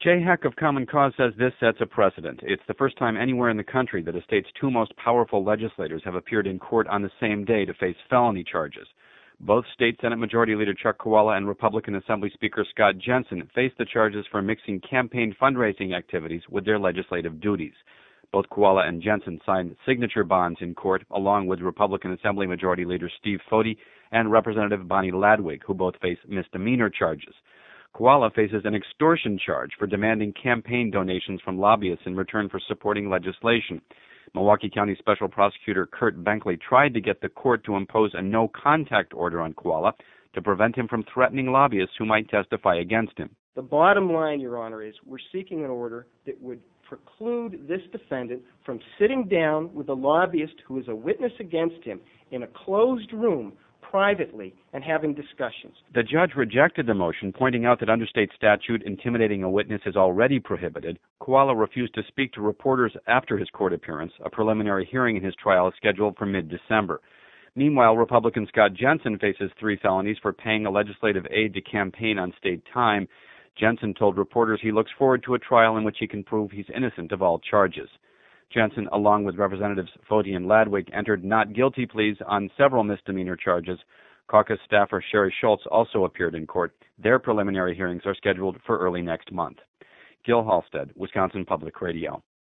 Jay Heck of Common Cause says this sets a precedent. It's the first time anywhere in the country that a state's two most powerful legislators have appeared in court on the same day to face felony charges. Both State Senate Majority Leader Chuck Chewala and Republican Assembly Speaker Scott Jensen face the charges for mixing campaign fundraising activities with their legislative duties. Both Chewala and Jensen signed signature bonds in court, along with Republican Assembly Majority Leader Steve Foti and Representative Bonnie Ladwig, who both face misdemeanor charges. Chewala faces an extortion charge for demanding campaign donations from lobbyists in return for supporting legislation. Milwaukee County Special Prosecutor Kurt Benkley tried to get the court to impose a no-contact order on Chewala to prevent him from threatening lobbyists who might testify against him. The bottom line, Your Honor, is we're seeking an order that would preclude this defendant from sitting down with a lobbyist who is a witness against him in a closed room privately and having discussions. The judge rejected the motion, pointing out that under state statute, intimidating a witness is already prohibited. Chewala refused to speak to reporters after his court appearance. A preliminary hearing in his trial is scheduled for mid-December. Meanwhile, Republican Scott Jensen faces 3 felonies for paying a legislative aide to campaign on state time. Jensen told reporters he looks forward to a trial in which he can prove he's innocent of all charges. Jensen, along with Representatives Foti and Ladwig, entered not guilty pleas on several misdemeanor charges. Caucus staffer Sherry Schultz also appeared in court. Their preliminary hearings are scheduled for early next month. Gil Halstead, Wisconsin Public Radio.